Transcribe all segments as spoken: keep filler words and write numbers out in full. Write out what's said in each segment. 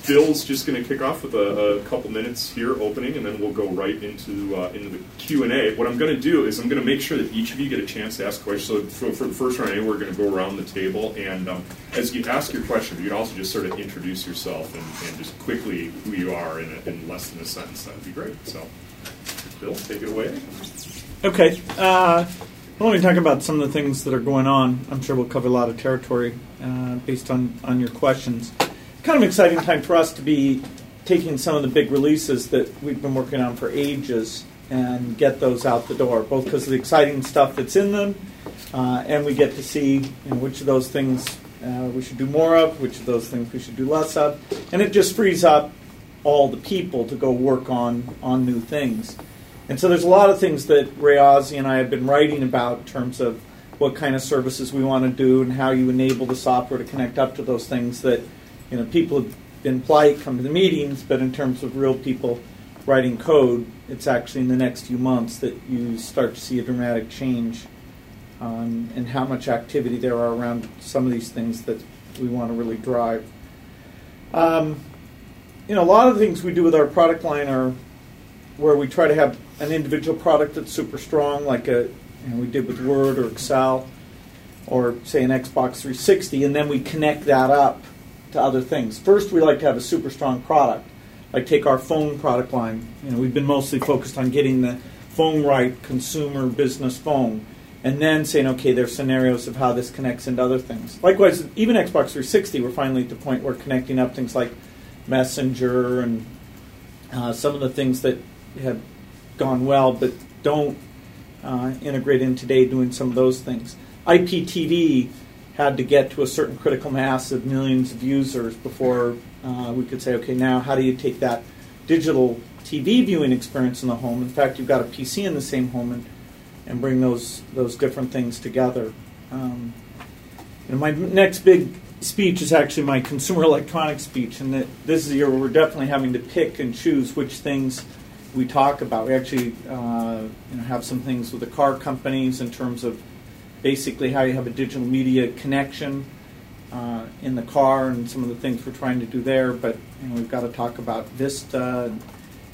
Bill's just going to kick off with a, a couple minutes here opening, and then we'll go right into uh, into the Q and A. What I'm going to do is I'm going to make sure that each of you get a chance to ask questions. So for, for the first round, we're going to go around the table, and um, as you ask your question, you can also just sort of introduce yourself and, and just quickly who you are in, a, in less than a sentence. That would be great. So, Bill, take it away. Okay. Uh, well, let me talk about some of the things that are going on. I'm sure we'll cover a lot of territory uh, based on, on your questions. Kind of exciting time for us to be taking some of the big releases that we've been working on for ages and get those out the door, both because of the exciting stuff that's in them, uh, and we get to see you know, which of those things uh, we should do more of, which of those things we should do less of, and it just frees up all the people to go work on, on new things. And so there's a lot of things that Ray Ozzie and I have been writing about in terms of what kind of services we want to do and how you enable the software to connect up to those things that you know, people have been polite, come to the meetings, but in terms of real people writing code, it's actually in the next few months that you start to see a dramatic change um, in how much activity there are around some of these things that we want to really drive. Um, you know, a lot of the things we do with our product line are where we try to have an individual product that's super strong, like a, you know, we did with Word or Excel, or say an Xbox three sixty, and then we connect that up to other things. First, we like to have a super strong product. Like take our phone product line. You know, we've been mostly focused on getting the phone right, consumer business phone, and then saying, okay, there's scenarios of how this connects into other things. Likewise, even Xbox three sixty, we're finally at the point where connecting up things like Messenger and uh, some of the things that have gone well but don't uh, integrate in today, doing some of those things. I P T V had to get to a certain critical mass of millions of users before uh, we could say, okay, now how do you take that digital T V viewing experience in the home? In fact, you've got a P C in the same home and, and bring those those different things together. Um, and my next big speech is actually my consumer electronics speech, and that this is a year where we're definitely having to pick and choose which things we talk about. We actually uh, you know, have some things with the car companies in terms of basically how you have a digital media connection uh, in the car and some of the things we're trying to do there. But you know, we've got to talk about Vista and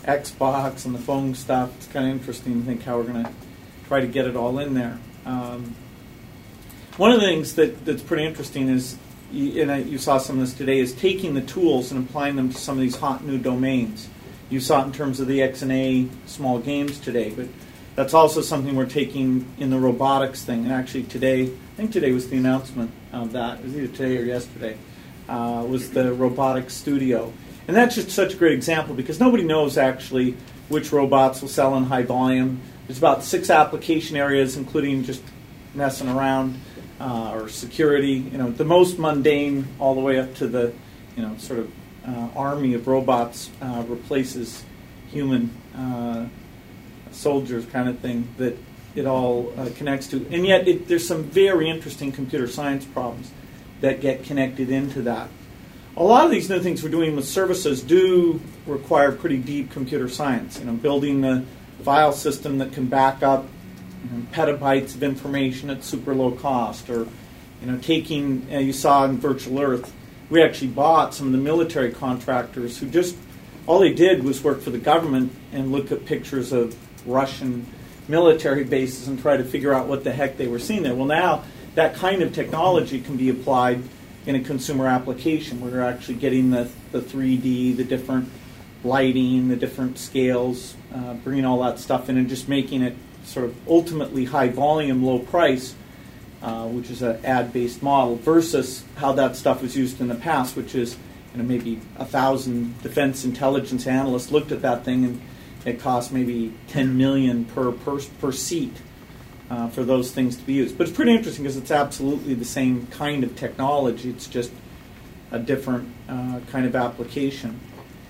Xbox and the phone stuff. It's kind of interesting to think how we're going to try to get it all in there. Um, one of the things that, that's pretty interesting is, and I, you saw some of this today, is taking the tools and applying them to some of these hot new domains. You saw it in terms of the X N A small games today, but that's also something we're taking in the robotics thing. And actually today, I think today was the announcement of that. It was either today or yesterday, uh, was the robotics studio. And that's just such a great example because nobody knows actually which robots will sell in high volume. There's about six application areas, including just messing around uh, or security. You know, the most mundane all the way up to the, you know, sort of uh, army of robots uh, replaces human uh soldiers kind of thing that it all uh, connects to. And yet it, there's some very interesting computer science problems that get connected into that. A lot of these new things we're doing with services do require pretty deep computer science. You know, building the file system that can back up you know, petabytes of information at super low cost, or you know, taking, uh, you saw in Virtual Earth, we actually bought some of the military contractors who just, all they did was work for the government and look at pictures of Russian military bases and try to figure out what the heck they were seeing there. Well, now that kind of technology can be applied in a consumer application where you're actually getting the, the three D, the different lighting, the different scales, uh, bringing all that stuff in and just making it sort of ultimately high volume, low price, uh, which is an ad-based model, versus how that stuff was used in the past, which is you know, maybe a thousand defense intelligence analysts looked at that thing and it costs maybe ten million dollars per, per, per seat uh, for those things to be used. But it's pretty interesting because it's absolutely the same kind of technology. It's just a different uh, kind of application.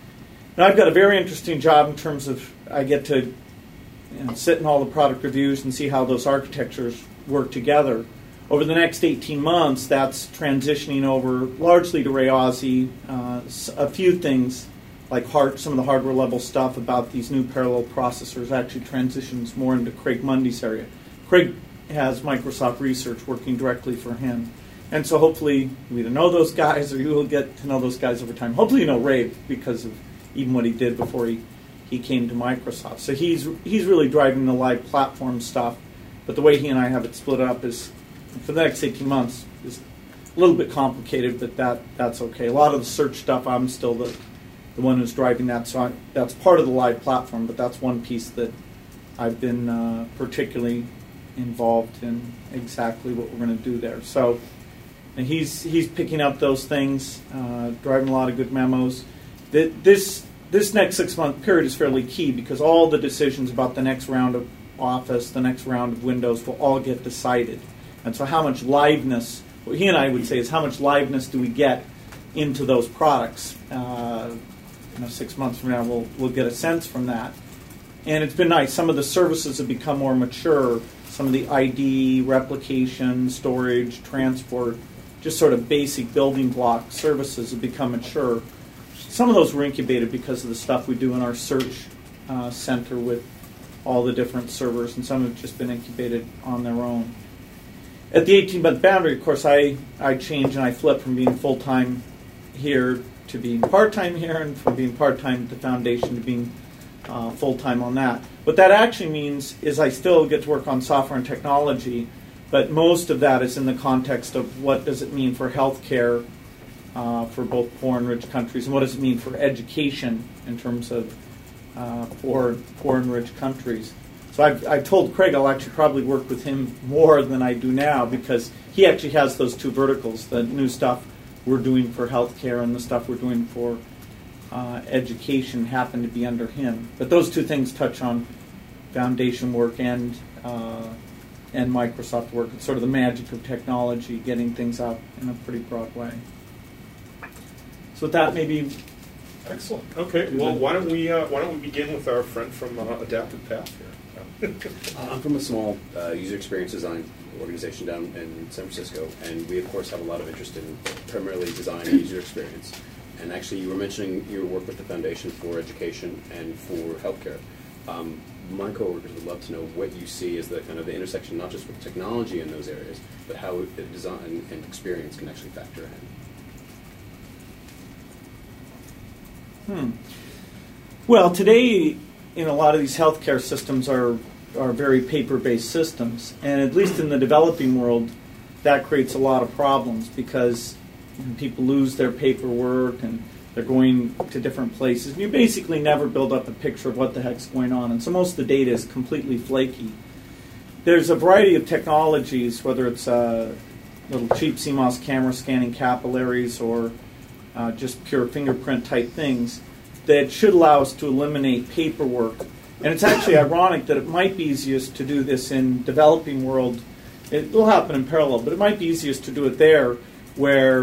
Now I've got a very interesting job in terms of I get to you know, sit in all the product reviews and see how those architectures work together. Over the next eighteen months, that's transitioning over largely to Ray Ozzie, uh, a few things like hard, some of the hardware level stuff about these new parallel processors actually transitions more into Craig Mundy's area. Craig has Microsoft Research working directly for him. And so hopefully you either know those guys or you will get to know those guys over time. Hopefully you know Ray because of even what he did before he, he came to Microsoft. So he's he's really driving the live platform stuff. But the way he and I have it split up is, for the next eighteen months, is a little bit complicated, but that that's okay. A lot of the search stuff, I'm still the, the one who's driving that. So I, that's part of the live platform, but that's one piece that I've been uh, particularly involved in exactly what we're going to do there. So and he's he's picking up those things, uh, driving a lot of good memos. The, this this next six month period is fairly key because all the decisions about the next round of Office, the next round of Windows will all get decided. And so how much liveness, what he and I would say is how much liveness do we get into those products? Uh, you know, six months from now, we'll we'll get a sense from that. And it's been nice. Some of the services have become more mature. Some of the I D, replication, storage, transport, just sort of basic building block services have become mature. Some of those were incubated because of the stuff we do in our search uh, center with all the different servers, and some have just been incubated on their own. At the eighteen-month boundary, of course, I, I change and I flip from being full-time here to being part-time here, and from being part-time at the foundation to being uh, full-time on that. What that actually means is I still get to work on software and technology, but most of that is in the context of what does it mean for healthcare uh, for both poor and rich countries, and what does it mean for education in terms of uh, poor, poor and rich countries. So I've, I've told Craig I'll actually probably work with him more than I do now because he actually has those two verticals, the new stuff we're doing for healthcare and the stuff we're doing for uh, education happen to be under him. But those two things touch on foundation work and uh, and Microsoft work. It's sort of the magic of technology, getting things out in a pretty broad way. So with that, maybe... Excellent. Okay, well, why don't we uh, why don't we begin with our friend from uh, Adaptive Path here? uh, I'm from a small uh, user experience design organization down in San Francisco, and we, of course, have a lot of interest in primarily design and user experience. And actually, you were mentioning your work with the Foundation for Education and for Healthcare. Um, my coworkers would love to know what you see as the kind of the intersection, not just with technology in those areas, but how the design and experience can actually factor in. Hmm. Well, today, in a lot of these healthcare systems are are very paper-based systems, and at least in the developing world, that creates a lot of problems because you know, people lose their paperwork and they're going to different places. And you basically never build up a picture of what the heck's going on, and so most of the data is completely flaky. There's a variety of technologies, whether it's uh, little cheap C MOS camera scanning capillaries or uh, just pure fingerprint type things, that should allow us to eliminate paperwork. And it's actually ironic that it might be easiest to do this in developing world. It will happen in parallel, but it might be easiest to do it there where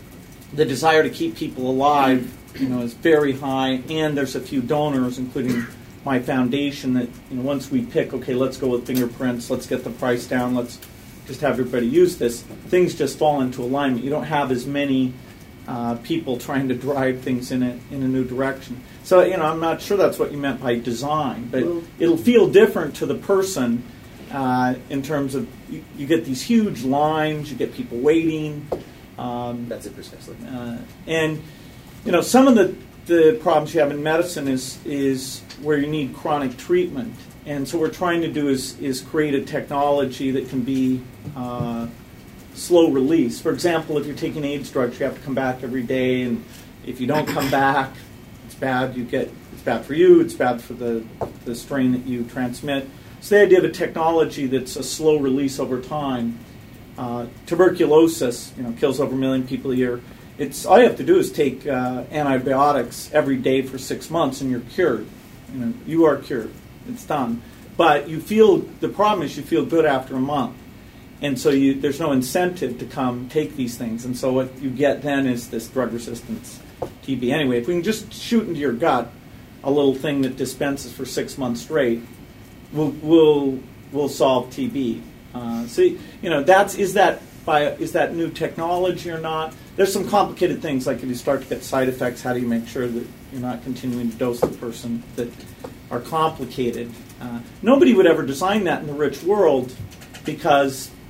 the desire to keep people alive, you know, is very high, and there's a few donors, including my foundation, that you know, once we pick, okay, let's go with fingerprints, let's get the price down, let's just have everybody use this, things just fall into alignment. You don't have as many uh, people trying to drive things in a, in a new direction. So, you know, I'm not sure that's what you meant by design, but well, it'll feel different to the person uh, in terms of you, you get these huge lines, you get people waiting. Um, That's it precisely. Uh, and, you know, some of the, the problems you have in medicine is is where you need chronic treatment. And so what we're trying to do is, is create a technology that can be uh, slow release. For example, if you're taking AIDS drugs, you have to come back every day, and if you don't come back, it's bad. You get it's bad for you. It's bad for the the strain that you transmit. So the idea of a technology that's a slow release over time. Uh, tuberculosis, you know, kills over a million people a year. It's all you have to do is take uh, antibiotics every day for six months, and you're cured. You know, you are cured. It's done. But you feel the problem is you feel good after a month, and so you, there's no incentive to come take these things. And so what you get then is this drug resistance T B. Anyway, if we can just shoot into your gut a little thing that dispenses for six months straight, we'll we'll we'll solve T B. Uh, so you know that's is that by is that new technology or not? There's some complicated things like if you start to get side effects, how do you make sure that you're not continuing to dose the person that are complicated? Uh, nobody would ever design that in the rich world because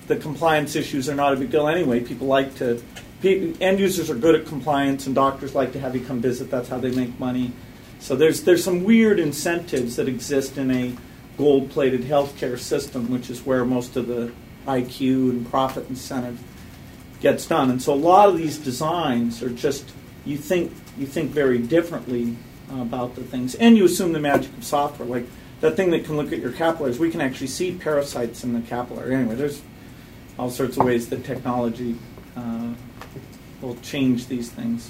the compliance issues are not a big deal anyway. People like to, pe- end users are good at compliance, and doctors like to have you come visit. That's how they make money. So there's there's some weird incentives that exist in a gold-plated healthcare system, which is where most of the I Q and profit incentive gets done. And so a lot of these designs are just, you think you think very differently uh, about the things, and you assume the magic of software. Like that thing that can look at your capillaries, we can actually see parasites in the capillary. Anyway, there's all sorts of ways that technology uh, will change these things.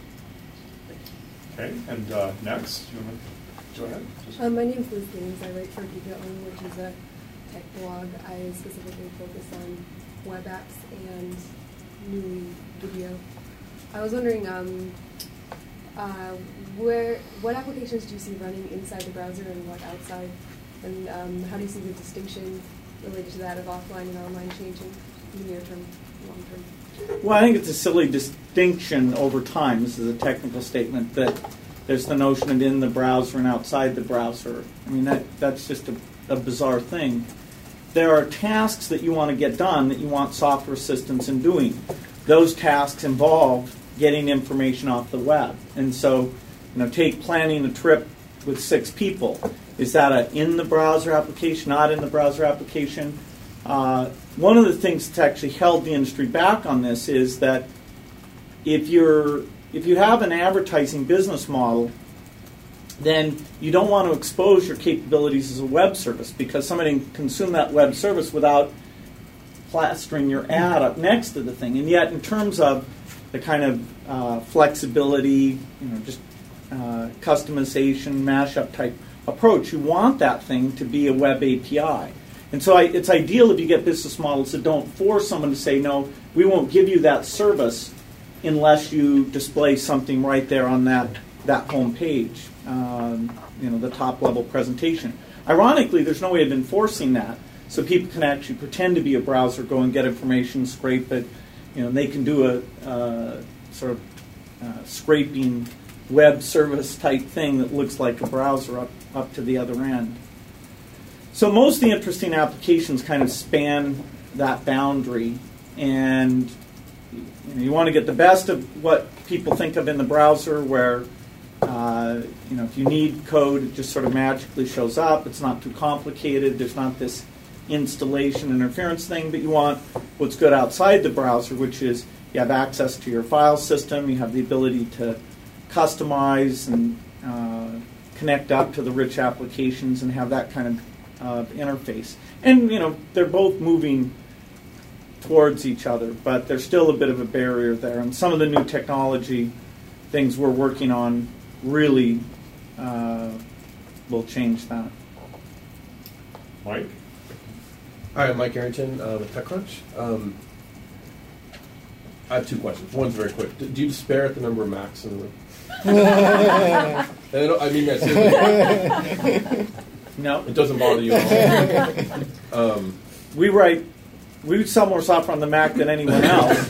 Okay, and uh, next, you want to go ahead? Um, my name is Liz Gaines. I write for GeekOwn, which is a tech blog. I specifically focus on web apps and new video. I was wondering, um, uh, where what applications do you see running inside the browser and what outside? And um, how do you see the distinction related to that of offline and online changing in the near term, long term? Well, I think it's a silly distinction over time. This is a technical statement that there's the notion of in the browser and outside the browser. I mean, that that's just a, a bizarre thing. There are tasks that you want to get done that you want software assistance in doing. Those tasks involve getting information off the web. And so, you know, take planning a trip with six people. Is that a in the browser application, not in the browser application? Uh, one of the things that's actually held the industry back on this is that if you're if you have an advertising business model, then you don't want to expose your capabilities as a web service because somebody can consume that web service without plastering your ad up next to the thing. And yet, in terms of the kind of uh, flexibility, you know, just uh, customization, mashup type approach, you want that thing to be a web A P I. And so I, it's ideal if you get business models that don't force someone to say, no, we won't give you that service unless you display something right there on that, that home page, um, you know, the top level presentation. Ironically, there's no way of enforcing that. So people can actually pretend to be a browser, go and get information, scrape it. You know, they can do a uh, sort of uh, scraping web service type thing that looks like a browser up, up to the other end. So most of the interesting applications kind of span that boundary, and you know, you want to get the best of what people think of in the browser, where uh, you know if you need code, it just sort of magically shows up. It's not too complicated. There's not this installation interference thing, but you want what's good outside the browser, which is you have access to your file system, you have the ability to customize and uh, connect up to the rich applications and have that kind of Uh, interface. And, you know, they're both moving towards each other, but there's still a bit of a barrier there. And some of the new technology things we're working on really uh, will change that. Mike? Hi, I'm Mike Arrington uh, with TechCrunch. Um, I have two questions. One's very quick. Do, do you despair at the number of Macs in the room? And I, don't, I mean that seriously. No. It doesn't bother you at all. um, we write, we sell more software on the Mac than anyone else.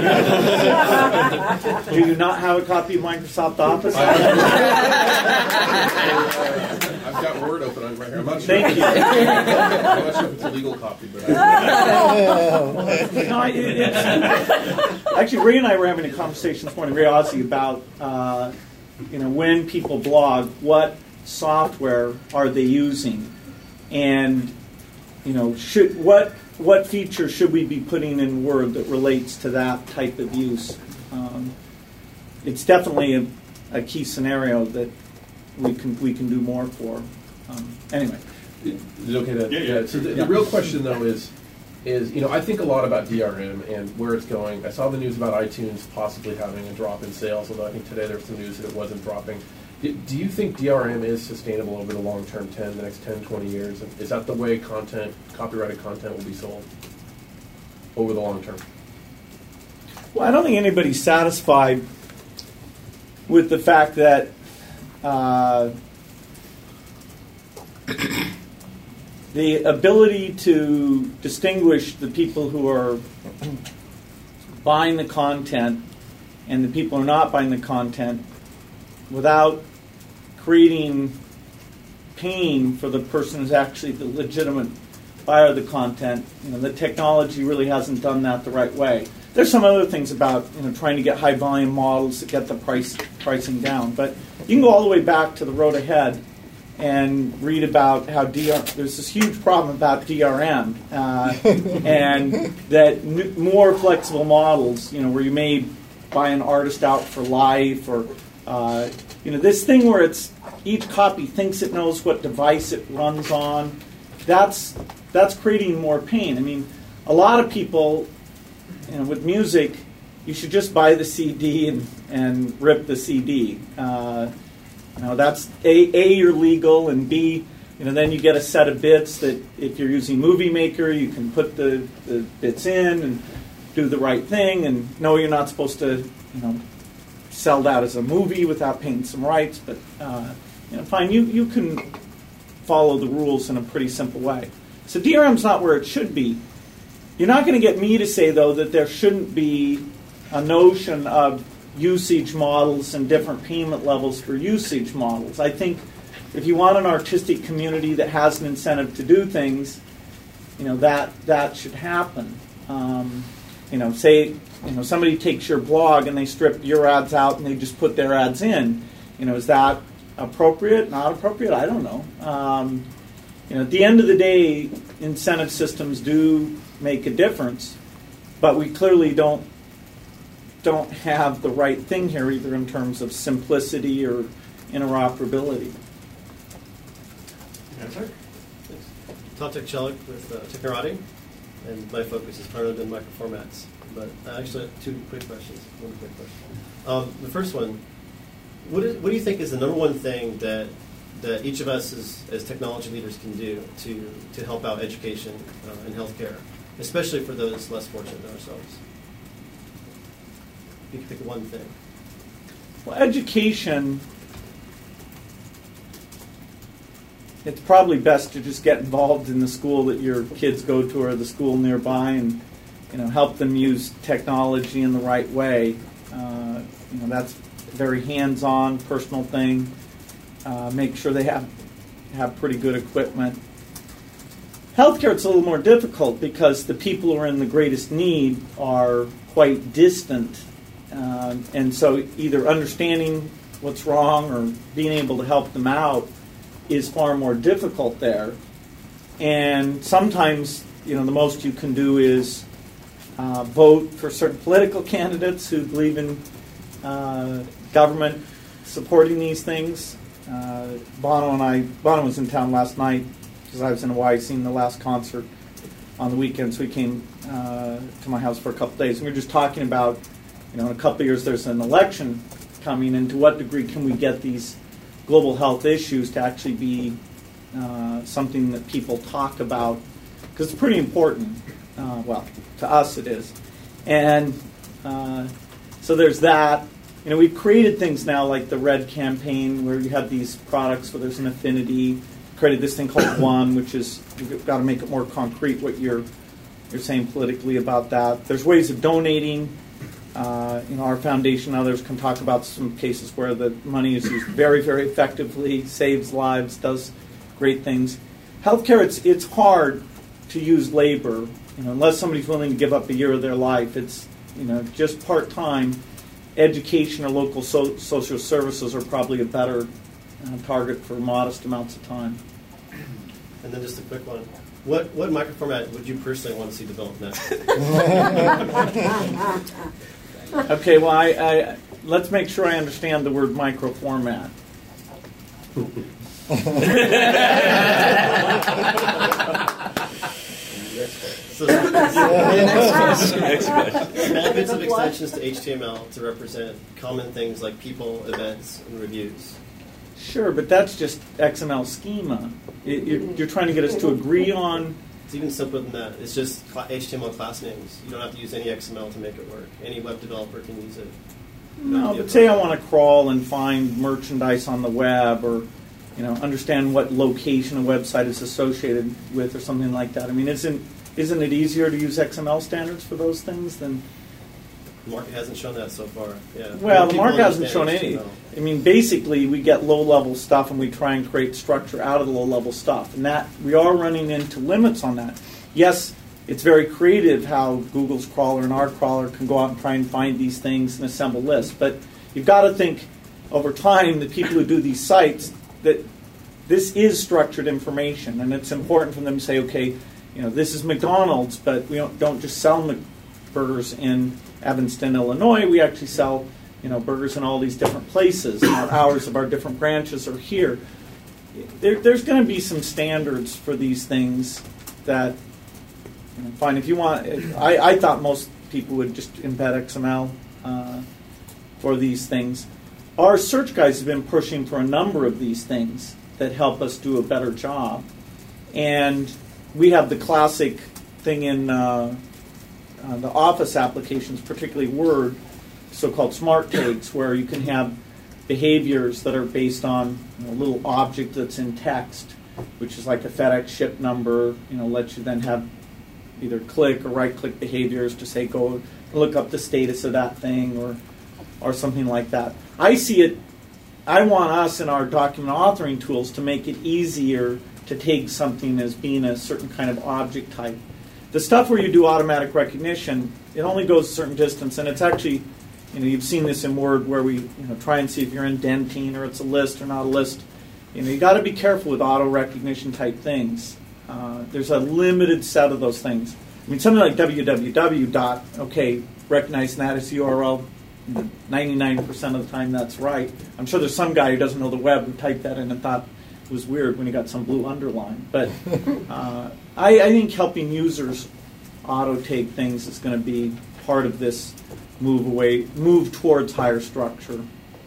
Do you not have a copy of Microsoft Office? I, uh, I've got Word open on right here. I'm not sure. Thank you. I'm not sure if it's a legal copy, but I, no, I, it, it's, actually, Ray and I were having a conversation this morning, Ray Ozzie, about uh, you know when people blog, what software are they using, and you know should what what features should we be putting in Word that relates to that type of use? Um, it's definitely a, a key scenario that we can we can do more for. Um, anyway, is it okay to? Yeah, yeah. yeah so the, Yeah. the real question though is, is you know I think a lot about D R M and where it's going. I saw the news about iTunes possibly having a drop in sales, although I think today there was some news that it wasn't dropping. Do you think D R M is sustainable over the long term, ten, the next ten, twenty years? Is that the way content, copyrighted content will be sold over the long term? well, I don't think anybody's satisfied with the fact that uh, the ability to distinguish the people who are buying the content and the people who are not buying the content without creating pain for the person who's actually the legitimate via the content. You know, the technology really hasn't done that the right way. There's some other things about, you know, trying to get high volume models to get the price pricing down. But you can go all the way back to the road ahead and read about how D R, there's this huge problem about D R M, uh, and that n- more flexible models, you know, where you may buy an artist out for life, or uh, you know, this thing where it's each copy thinks it knows what device it runs on. That's that's creating more pain. I mean, a lot of people, you know, with music, you should just buy the C D and, and rip the C D. Uh, you know, that's A, A, you're legal, and B, you know, then you get a set of bits that if you're using Movie Maker, you can put the, the bits in and do the right thing, and no, you're not supposed to, you know, sell that as a movie without paying some rights, but, uh, you know, fine, you, you can follow the rules in a pretty simple way. So D R M's not where it should be. You're not going to get me to say, though, that there shouldn't be a notion of usage models and different payment levels for usage models. I think if you want an artistic community that has an incentive to do things, you know, that that should happen. Um, you know, say, you know, somebody takes your blog and they strip your ads out and they just put their ads in. You know, is that appropriate? Not appropriate? I don't know. Um, you know, at the end of the day, incentive systems do make a difference, but we clearly don't don't have the right thing here, either in terms of simplicity or interoperability. Tatek Chelik with uh, Technorati, and my focus is primarily on microformats. But I actually have two quick questions. One quick question. Um, the first one: what, is, what do you think is the number one thing that that each of us as, as technology leaders can do to to help out education uh, and healthcare, especially for those less fortunate than ourselves? You can pick one thing. Well, education, it's probably best to just get involved in the school that your kids go to or the school nearby, and you know, help them use technology in the right way. Uh, you know, that's a very hands-on, personal thing. Uh, make sure they have have pretty good equipment. Healthcare, it's a little more difficult because the people who are in the greatest need are quite distant. Uh, and so either understanding what's wrong or being able to help them out is far more difficult there. And sometimes, you know, the most you can do is uh, vote for certain political candidates who believe in uh, government supporting these things. Uh, Bono and I, Bono was in town last night because I was in Hawaii seeing the last concert on the weekend, so he came uh, to my house for a couple days. And we were just talking about, you know, in a couple of years there's an election coming, and to what degree can we get these global health issues to actually be uh, something that people talk about, because it's pretty important. Uh, well, to us it is. And uh, so there's that. You know, we've created things now like the Red campaign, where you have these products where there's an affinity. Created this thing called One, which is, you've got to make it more concrete what you're you're saying politically about that. There's ways of donating. Uh, you know, our foundation and others can talk about some cases where the money is used very, very effectively, saves lives, does great things. Healthcare, it's it's hard to use labor, you know, unless somebody's willing to give up a year of their life. It's, you know, just part-time. Education or local so- social services are probably a better uh, target for modest amounts of time. And then just a quick one. What what microformat would you personally want to see developed next? Okay, well, I, I let's make sure I understand the word microformat. So, next question. Small bits of extensions to H T M L to represent common things like people, events, and reviews. Sure, but that's just X M L schema. It, you're, you're trying to get us to agree on. It's even simpler than that. It's just cl- H T M L class names. You don't have to use any X M L to make it work. Any web developer can use it. No, but say I want to crawl and find merchandise on the web, or you know, understand what location a website is associated with, or something like that. I mean, isn't isn't it easier to use X M L standards for those things than The market hasn't shown that so far. Yeah. Well, the People market hasn't understand shown H T M any. L. I mean, basically, we get low-level stuff, and we try and create structure out of the low-level stuff, and that we are running into limits on that. Yes, it's very creative how Google's crawler and our crawler can go out and try and find these things and assemble lists, but you've got to think over time, the people who do these sites, that this is structured information, and it's important for them to say, okay, you know, this is McDonald's, but we don't, don't just sell Mc- burgers in Evanston, Illinois. We actually sell, you know, burgers in all these different places. And our hours of our different branches are here. There, there's going to be some standards for these things that, you know, fine. If you want, I, I thought most people would just embed X M L uh, for these things. Our search guys have been pushing for a number of these things that help us do a better job. And we have the classic thing in uh, uh, the Office applications, particularly Word, so-called smart tags, where you can have behaviors that are based on, you know, a little object that's in text, which is like a FedEx ship number, you know, lets you then have either click or right-click behaviors to say, go look up the status of that thing, or or something like that. I see it, I want us in our document authoring tools to make it easier to take something as being a certain kind of object type. The stuff where you do automatic recognition, it only goes a certain distance, and it's actually, you know, you've seen this in Word where we, you know, try and see if you're indenting or it's a list or not a list. You know, you got to be careful with auto recognition type things. Uh, there's a limited set of those things. I mean, something like www dot, okay, recognizing that as a U R L, ninety-nine percent of the time that's right. I'm sure there's some guy who doesn't know the web who typed that in and thought it was weird when he got some blue underline. But uh, I, I think helping users auto-take things is going to be part of this move away, move towards higher structure.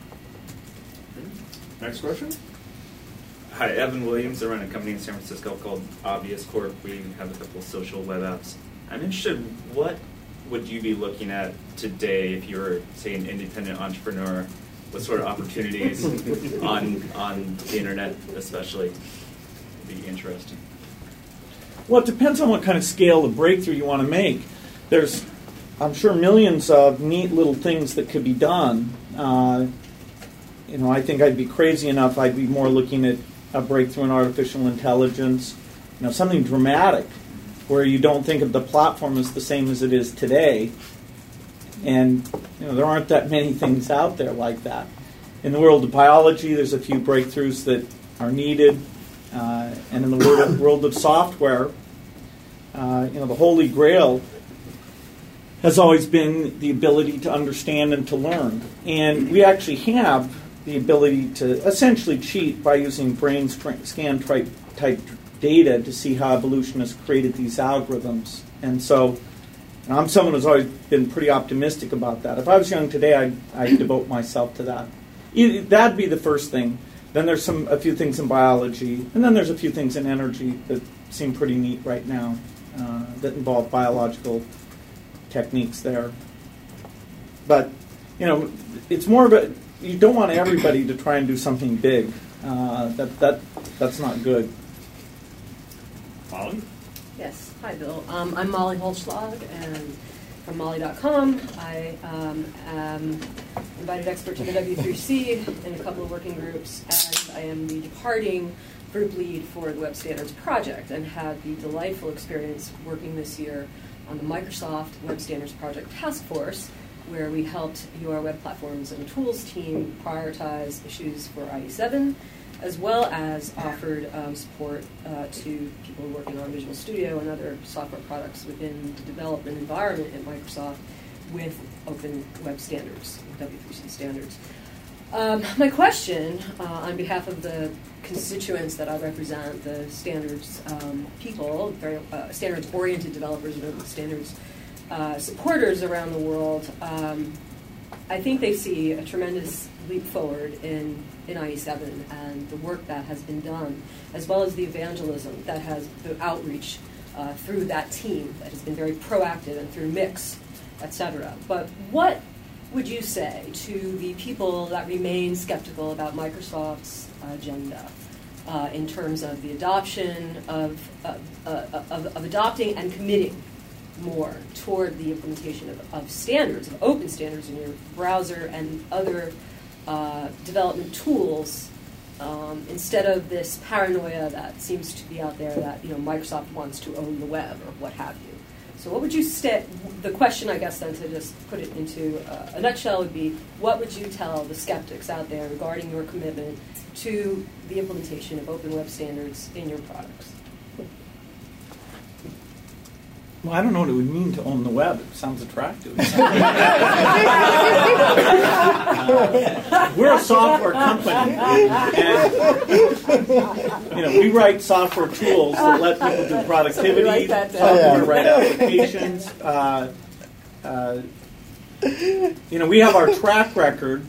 Next question. Hi, Evan Williams. I run a company in San Francisco called Obvious Corp. We have a couple of social web apps. I'm interested, what would you be looking at today if you were, say, an independent entrepreneur? What sort of opportunities on on the internet, especially, would be interesting? Well, it depends on what kind of scale of breakthrough you want to make. There's, I'm sure, millions of neat little things that could be done. Uh, you know, I think I'd be crazy enough. I'd be more looking at a breakthrough in artificial intelligence. You know, something dramatic, where you don't think of the platform as the same as it is today. And, you know, there aren't that many things out there like that. In the world of biology, there's a few breakthroughs that are needed. Uh, and in the world of, world of software, uh, you know, the holy grail has always been the ability to understand and to learn. And we actually have the ability to essentially cheat by using brain scan type, type data to see how evolutionists created these algorithms. And so, and I'm someone who's always been pretty optimistic about that. If I was young today, I'd, I'd devote myself to that. It, that'd be the first thing. Then there's some a few things in biology, and then there's a few things in energy that seem pretty neat right now uh, that involve biological techniques there. But, you know, it's more of a, you don't want everybody to try and do something big. Uh, that that that's not good. Molly? Yes. Hi, Bill. Um, I'm Molly Holzschlag, and from Molly dot com. I um, am invited expert to the W three C in a couple of working groups, and I am the departing group lead for the Web Standards Project, and had the delightful experience working this year on the Microsoft Web Standards Project Task Force, where we helped U R Web Platforms and Tools team prioritize issues for I E seven, as well as offered um, support uh, to people working on Visual Studio and other software products within the development environment at Microsoft with open web standards, W three C standards. Um, my question, uh, on behalf of the constituents that I represent, the standards um, people, very uh, standards-oriented developers and standards uh, supporters around the world, um, I think they see a tremendous leap forward in, in I E seven and the work that has been done, as well as the evangelism that has, the outreach uh, through that team that has been very proactive, and through Mix, et cetera. But what would you say to the people that remain skeptical about Microsoft's agenda uh, in terms of the adoption of, uh, uh, of, of adopting and committing more toward the implementation of, of standards, of open standards in your browser and other uh, development tools, um, instead of this paranoia that seems to be out there that, you know, Microsoft wants to own the web or what have you. So what would you say, the question, I guess, then, to just put it into uh, a nutshell would be, what would you tell the skeptics out there regarding your commitment to the implementation of open web standards in your products? Well, I don't know what it would mean to own the web. It sounds attractive. We're a software company, and you know we write software tools that let people do productivity, software write applications. Uh, uh, you know, we have our track record.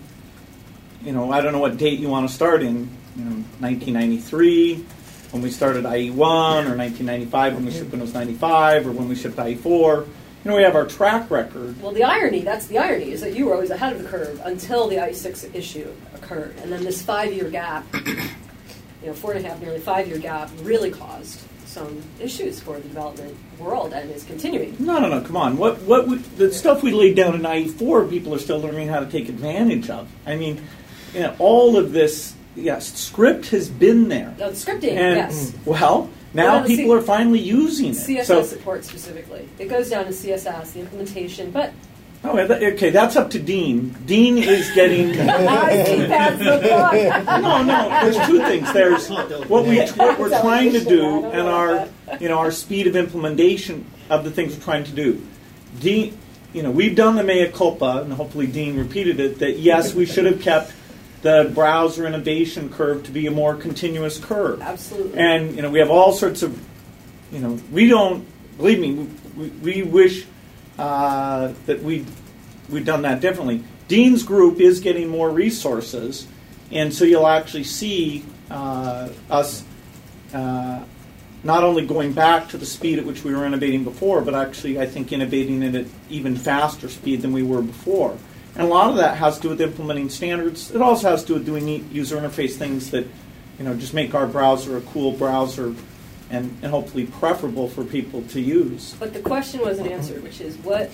You know, I don't know what date you want to start in. You know, nineteen ninety-three. When we started I E one, or nineteen ninety-five when we shipped Windows ninety-five, or when we shipped I E four. You know, we have our track record. Well, the irony, that's the irony, is that you were always ahead of the curve until the I E six issue occurred. And then this five-year gap, you know, four and a half, nearly five-year gap really caused some issues for the development world and is continuing. No, no, no, come on. What, what we, the stuff we laid down in I E four, people are still learning how to take advantage of. I mean, you know, all of this... Yes, script has been there. Oh, the scripting, and, yes. Well, now well, people C- are finally using it. C S S so, support specifically. It goes down to C S S, the implementation, but... Oh, okay, that's up to Dean. Dean is getting... I see past the book. No, no, there's two things. There's what, we, what we're trying to do and our, you know, our speed of implementation of the things we're trying to do. Dean, you know, we've done the mea culpa, and hopefully Dean repeated it, that yes, we should have kept the browser innovation curve to be a more continuous curve. Absolutely. And, you know, we have all sorts of, you know, we don't, believe me, we, we wish uh, that we'd, we'd done that differently. Dean's group is getting more resources, and so you'll actually see uh, us uh, not only going back to the speed at which we were innovating before, but actually, I think, innovating at an even faster speed than we were before. And a lot of that has to do with implementing standards. It also has to do with doing neat user interface things that, you know, just make our browser a cool browser and, and hopefully preferable for people to use. But the question wasn't answered, which is, what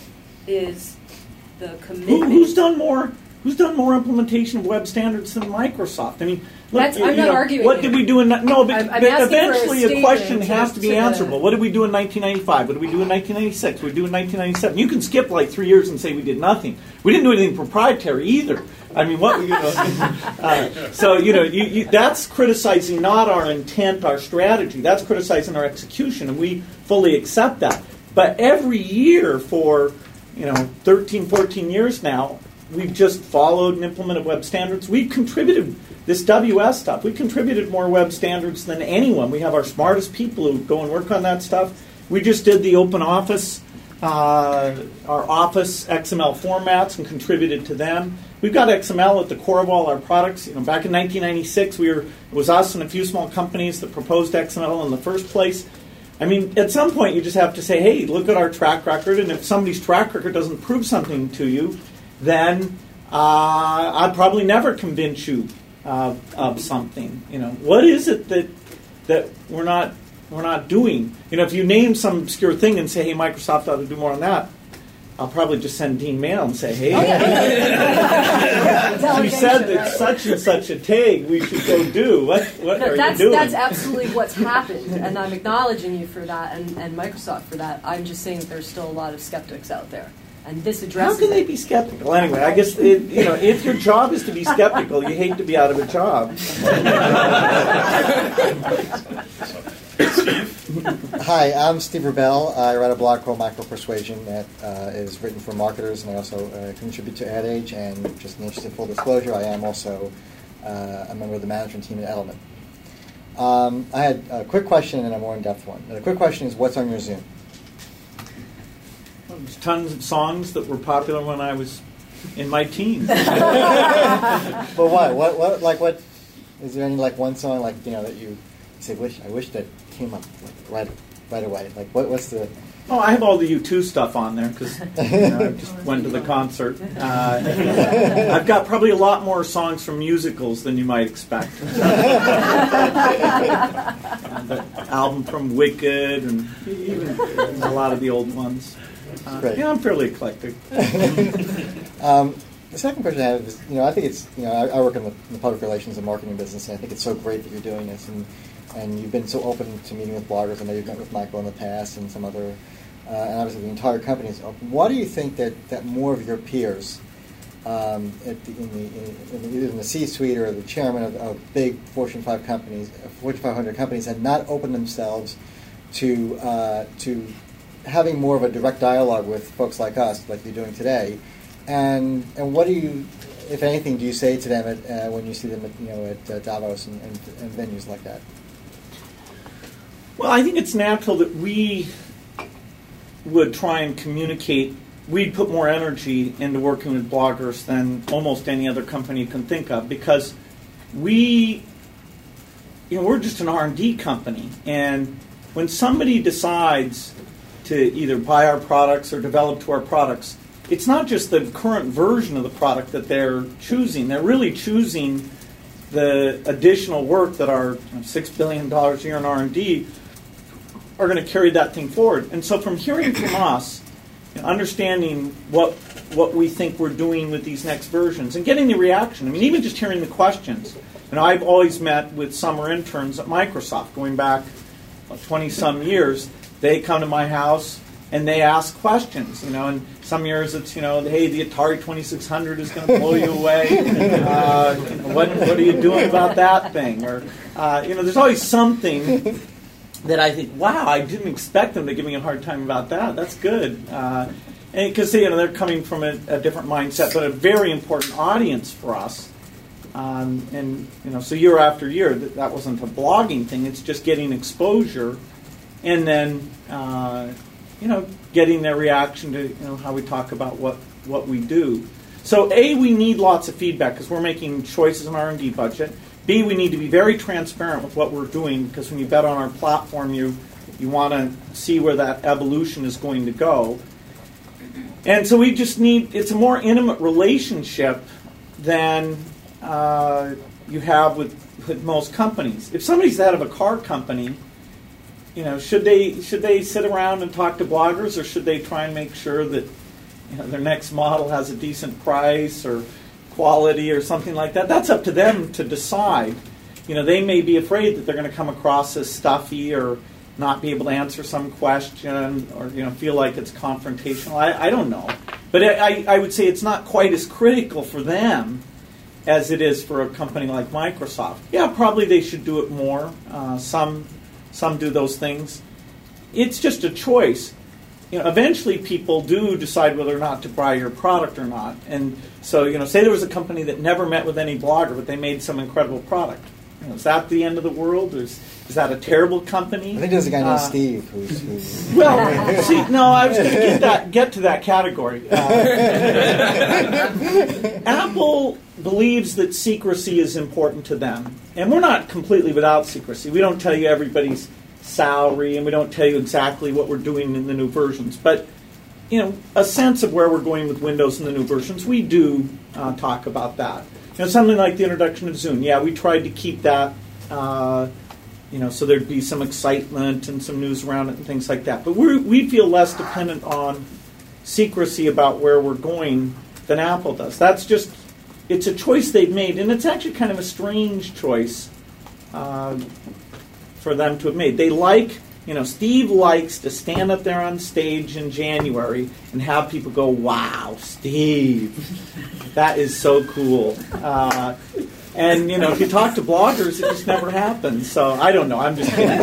is the commitment? Who, who's done more? Who's done more implementation of web standards than Microsoft? I mean, look, That's, you I'm not know, arguing. What did we do in no? But, I'm, I'm but asking eventually, for a, a question to, has to be to answerable. The, what did we do in nineteen ninety-five? What did we do in nineteen ninety-six? What did we do in nineteen ninety-seven? You can skip like three years and say we did nothing. We didn't do anything proprietary either. I mean, what you know? uh, so you know, you, you, that's criticizing not our intent, our strategy. That's criticizing our execution, and we fully accept that. But every year for you know thirteen, fourteen years now, we've just followed and implemented web standards. We've contributed this W S stuff. We contributed more web standards than anyone. We have our smartest people who go and work on that stuff. We just did the Open Office, uh, our Office X M L formats, and contributed to them. We've got X M L at the core of all our products. You know, back in nineteen ninety-six, we were it was us and a few small companies that proposed X M L in the first place. I mean, at some point, you just have to say, "Hey, look at our track record," and if somebody's track record doesn't prove something to you, then uh, I'd probably never convince you uh, of something. You know, what is it that that we're not we're not doing? You know, if you name some obscure thing and say, "Hey, Microsoft ought to do more on that," I'll probably just send Dean mail and say, "Hey, oh, yeah. you said that right? such and such a tag we should go do. What what no, are that's, you doing?" That's absolutely what's happened, and I'm acknowledging you for that, and, and Microsoft for that. I'm just saying that there's still a lot of skeptics out there. And this addresses How can they it. be skeptical? Anyway, I guess it, you know, if your job is to be skeptical, you hate to be out of a job. Hi, I'm Steve Rebell. I write a blog called Macro Persuasion that uh, is written for marketers, and I also uh, contribute to Ad Age. And just in the interest of full disclosure, I am also uh, a member of the management team at Element. Um, I had a quick question and a more in-depth one. The quick question is, what's on your Zune? There's tons of songs that were popular when I was in my teens. But what? What? What? Like what? Is there any like one song like you know that you say, "Wish I wish that came up like, right right away"? Like what? What's the? Oh, I have all the U two stuff on there because you know, I just went to the concert. Uh, I've got probably a lot more songs from musicals than you might expect. uh, the album from Wicked and even a lot of the old ones. Uh, yeah, I'm fairly eclectic. um, the second question I have is, you know, I think it's, you know, I, I work in the, in the public relations and marketing business, and I think it's so great that you're doing this, and and you've been so open to meeting with bloggers. I know you've met with Michael in the past and some other. Uh, and obviously the entire company is open. Why do you think that, that more of your peers, um, at the, in the, in, in either in the C-suite or the chairman of, of big Fortune five companies, uh, Fortune five hundred companies, have not opened themselves to uh, to having more of a direct dialogue with folks like us, like you're doing today? And and what do you, if anything, do you say to them at, uh, when you see them at, you know, at uh, Davos and, and, and venues like that? Well, I think it's natural that we would try and communicate. We'd put more energy into working with bloggers than almost any other company you can think of, because we, you know, we're just an R and D company, and when somebody decides to either buy our products or develop to our products, it's not just the current version of the product that they're choosing. They're really choosing the additional work that our six billion dollars a year in R and D are going to carry that thing forward. And so from hearing from us, you know, understanding what what we think we're doing with these next versions, and getting the reaction. I mean, even just hearing the questions. You know, I've always met with summer interns at Microsoft, going back twenty-some years. They come to my house and they ask questions. You know, and some years it's, you know, hey, the Atari twenty-six hundred is going to blow you away. Uh, you know, what what are you doing about that thing? Or uh, you know, there's always something that I think, wow, I didn't expect them to give me a hard time about that. That's good. Uh, and because you know, they're coming from a, a different mindset, but a very important audience for us. Um, and you know, so year after year, that, that wasn't a blogging thing. It's just getting exposure, and then uh, you know, getting their reaction to, you know, how we talk about what what we do. So A, we need lots of feedback because we're making choices in our R and D budget. B, we need to be very transparent with what we're doing, because when you bet on our platform, you you want to see where that evolution is going to go. And so we just need, it's a more intimate relationship than uh, you have with, with most companies. If somebody's the head of a car company, you know, should they should they sit around and talk to bloggers, or should they try and make sure that, you know, their next model has a decent price or quality or something like that? That's up to them to decide. You know, they may be afraid that they're going to come across as stuffy or not be able to answer some question, or, you know, feel like it's confrontational. I, I don't know. But I, I would say it's not quite as critical for them as it is for a company like Microsoft. Yeah, probably they should do it more. Uh, some some do those things. It's just a choice. You know, eventually people do decide whether or not to buy your product or not. And so, you know, say there was a company that never met with any blogger, but they made some incredible product. You know, is that the end of the world? Or is, is that a terrible company? I think there's a guy named uh, Steve who's... who's well, see, no, I was going to get, that, get to that category. Uh, Apple believes that secrecy is important to them. And we're not completely without secrecy. We don't tell you everybody's salary, and we don't tell you exactly what we're doing in the new versions. But, you know, a sense of where we're going with Windows in the new versions, we do uh, talk about that. You know, something like the introduction of Zune. Yeah, we tried to keep that, uh, you know, so there'd be some excitement and some news around it and things like that. But we we feel less dependent on secrecy about where we're going than Apple does. That's just, it's a choice they've made, and it's actually kind of a strange choice uh, for them to have made. They like, you know, Steve likes to stand up there on stage in January and have people go, wow, Steve, that is so cool. Uh, and, you know, if you talk to bloggers, it just never happens. So I don't know. I'm just kidding.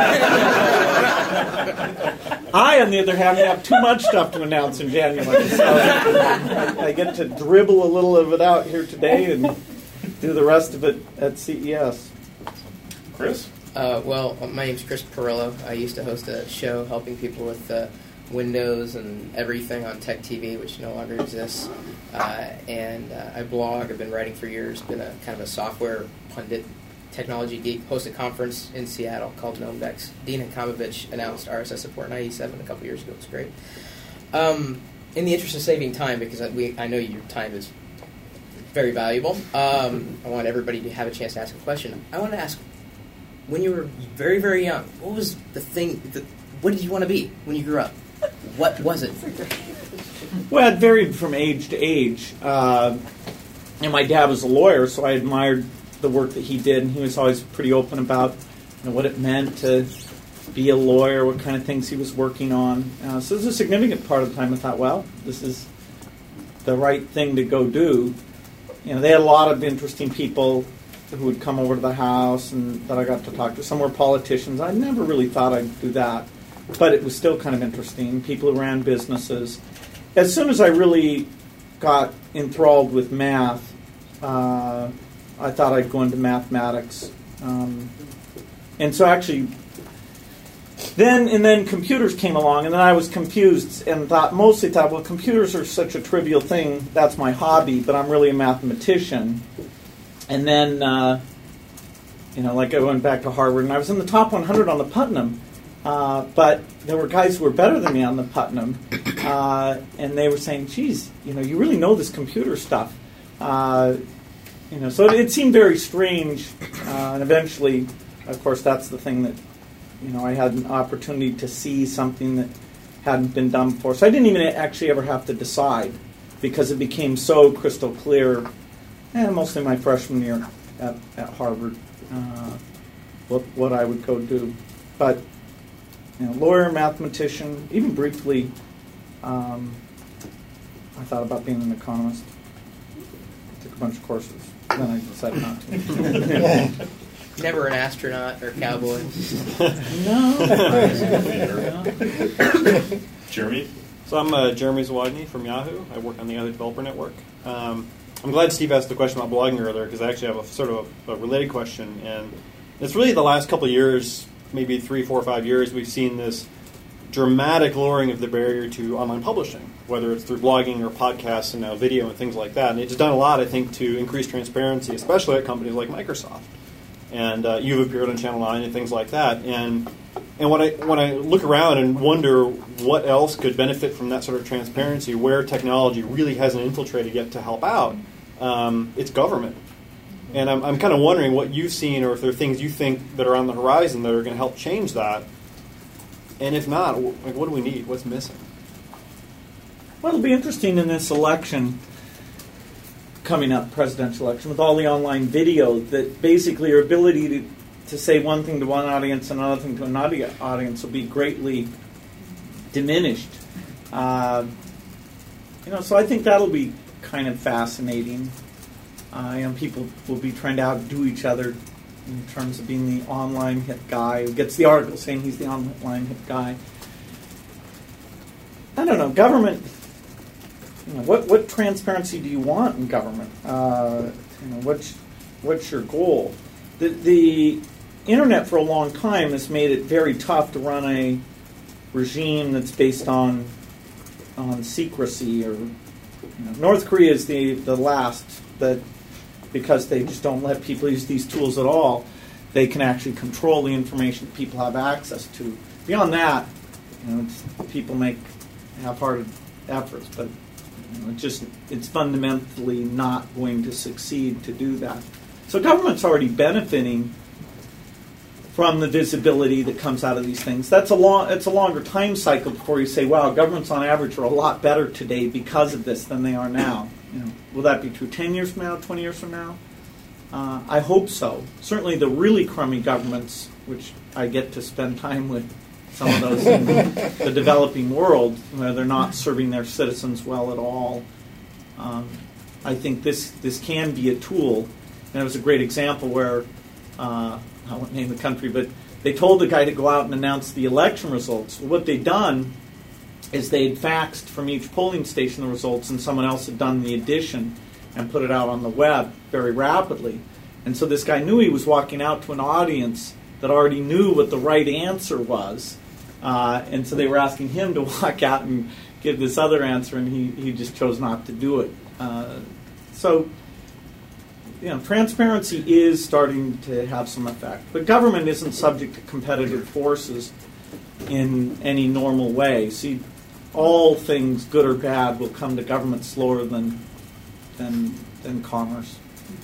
I, on the other hand, have too much stuff to announce in January. So I get to dribble a little of it out here today and do the rest of it at C E S. Chris? Uh, well, my name's Chris Perillo. I used to host a show helping people with uh, Windows and everything on Tech T V, which no longer exists. Uh, and uh, I blog. I've been writing for years. Been a kind of a software pundit Technology Geek, host a conference in Seattle called Gnomedex. Dean Hakamovich announced R S S support in I E seven a couple years ago. It was great. Um, in the interest of saving time, because I, we, I know your time is very valuable, um, I want everybody to have a chance to ask a question. I want to ask, when you were very, very young, what was the thing, the, what did you want to be when you grew up? What was it? Well, it varied from age to age. Uh, and my dad was a lawyer, so I admired the work that he did, and he was always pretty open about you know, what it meant to be a lawyer, what kind of things he was working on. Uh, so it was a significant part of the time I thought, well, this is the right thing to go do. You know, they had a lot of interesting people who would come over to the house and that I got to talk to. Some were politicians. I never really thought I'd do that, but it was still kind of interesting. People who ran businesses. As soon as I really got enthralled with math, uh, I thought I'd go into mathematics. Um, and so actually, then and then computers came along, and then I was confused and thought, mostly thought, well, computers are such a trivial thing. That's my hobby, but I'm really a mathematician. And then, uh, you know, like I went back to Harvard, and I was in the top one hundred on the Putnam. Uh, but there were guys who were better than me on the Putnam, uh, and they were saying, geez, you know, you really know this computer stuff. Uh, you know, so it, it seemed very strange, uh, and eventually, of course, that's the thing that, you know, I had an opportunity to see something that hadn't been done before. So I didn't even actually ever have to decide, because it became so crystal clear, and mostly my freshman year at, at Harvard, uh, what, what I would go do. But you know, lawyer, mathematician, even briefly, um, I thought about being an economist. Took a bunch of courses. Then I decided not to. Never an astronaut or cowboy. No. Jeremy? So I'm uh, Jeremy Zawodny from Yahoo. I work on the Yahoo Developer Network. Um, I'm glad Steve asked the question about blogging earlier, because I actually have a sort of a, a related question. And it's really the last couple of years, maybe three, four, five years, we've seen this dramatic lowering of the barrier to online publishing, whether it's through blogging or podcasts and now video and things like that. And it's done a lot, I think, to increase transparency, especially at companies like Microsoft. And uh, you've appeared on Channel nine and things like that. And and when I when I look around and wonder what else could benefit from that sort of transparency, where technology really hasn't infiltrated yet to help out, um, it's government. And I'm, I'm kind of wondering what you've seen, or if there are things you think that are on the horizon that are going to help change that. And if not, like, what do we need? What's missing? Well, it'll be interesting in this election coming up, presidential election, with all the online video, that basically your ability to, to say one thing to one audience and another thing to another audience will be greatly diminished. Uh, you know, so I think that'll be kind of fascinating. Uh, you know, people will be trying to outdo each other in terms of being the online hit guy who gets the article saying he's the online hit guy. I don't know. Government. You know, what what transparency do you want in government? Uh, you know, what's what's your goal? The the internet for a long time has made it very tough to run a regime that's based on on secrecy. Or you know, North Korea is the the last that, because they just don't let people use these tools at all, they can actually control the information that people have access to. Beyond that, you know, it's, people make half-hearted efforts, but you know, it just it's fundamentally not going to succeed to do that. So government's already benefiting from the visibility that comes out of these things. That's a long it's a longer time cycle before you say, wow, governments on average are a lot better today because of this than they are now. You know, will that be true ten years from now, twenty years from now? Uh, I hope so. Certainly the really crummy governments, which I get to spend time with some of those in the developing world, where they're not serving their citizens well at all. Um, I think this this can be a tool. And it was a great example where, uh, I won't name the country, but they told the guy to go out and announce the election results. Well, what they'd done is they'd faxed from each polling station the results, and someone else had done the addition and put it out on the web very rapidly. And so this guy knew he was walking out to an audience that already knew what the right answer was. Uh, and so they were asking him to walk out and give this other answer, and he, he just chose not to do it. Uh, so you know, transparency is starting to have some effect. But government isn't subject to competitive forces in any normal way. See, all things, good or bad, will come to government slower than than than commerce.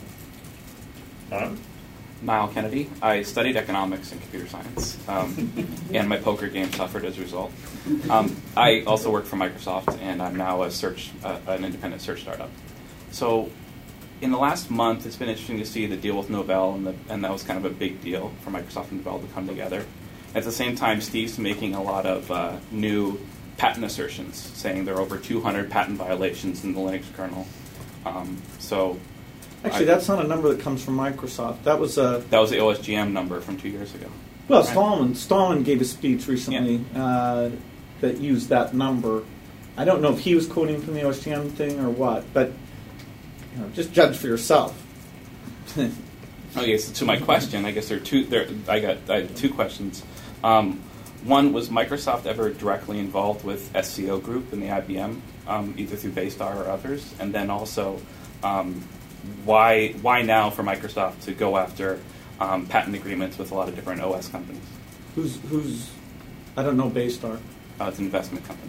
Huh? Niall Kennedy. I studied economics and computer science, um, and my poker game suffered as a result. Um, I also work for Microsoft, and I'm now a search, uh, an independent search startup. So, in the last month, it's been interesting to see the deal with Novell, and, the, and that was kind of a big deal for Microsoft and Novell to come together. At the same time, Steve's making a lot of uh, new patent assertions, saying there are over two hundred patent violations in the Linux kernel. Um, so. Actually, I, that's not a number that comes from Microsoft. That was a that was the O S G M number from two years ago. well, Right. Stallman. Stallman gave a speech recently uh, that used that number. I don't know if he was quoting from the O S G M thing or what, but you know, just judge for yourself. Okay, so to my question, I guess there are two. There, I got I have two questions. Um, one, was Microsoft ever directly involved with S C O Group and the I B M, um, either through Baystar or others? And then also, um, why why now for Microsoft to go after um, patent agreements with a lot of different O S companies? Who's who's? I don't know Baystar. Uh, it's an investment company.